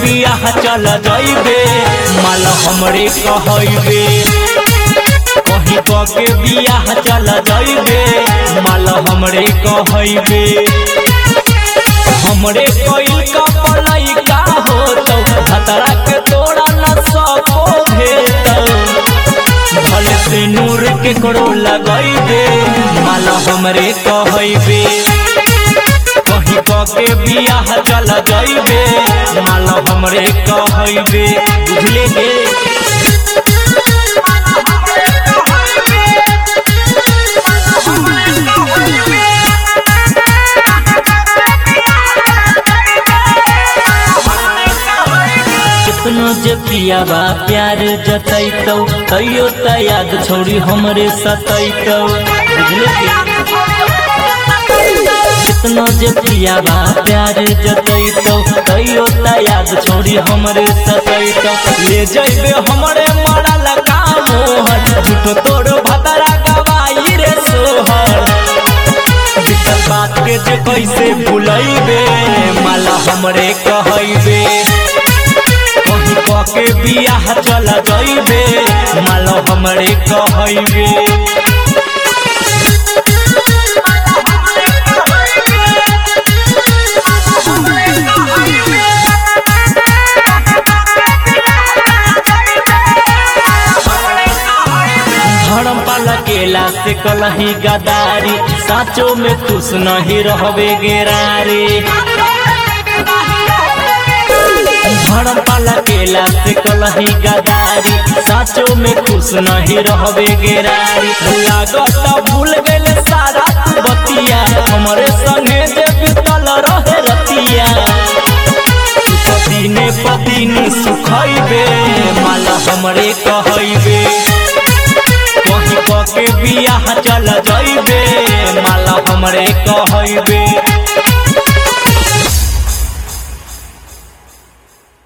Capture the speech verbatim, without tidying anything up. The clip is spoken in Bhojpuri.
बियाह चल जाइबे माल हमरे कहइबे कहीं के बियाह चल जाइबे माल हमरे कहइबे हमरे कोई का पलई का हो तो खतरा के तोड़ा न सको भेतो भले से नूर के करो लगइबे माल हमरे कहइबे कहीं के बियाह चल जाइबे माल हमरे कहइबे बुझले गे जे पियाबा प्यार जतैतौ तैयो त याद छोड़ी हमरे सतैतौ बुझले कितना जे पियाबा प्यार जतैतौ तैयो त याद छोड़ी हमरे सतैतौ ले जइबे हमरे मरल का मोहर झूठो तोड़ भतरा गवाई रे सोहर बीतल बात के जे कैसे भुलैबे माला हमरे कहइबे के बियाह चल जाइबे माल हमरे कहइबे धर्म पाला केला से कलही गदारी साचो में तुस नहीं रहबे गेरारी धर्म पाला केला से कलही गदारी साचो में खुश नहीं रहबे गेरारी लागत भूल गेल सारा बतिया हमरे संगे जे बीतल रहे रतिया पतिने पतिनी सुखइबे माल हमरे कहइबे कहीं के बियाह चल जाइबे माल हमरे कहइबे।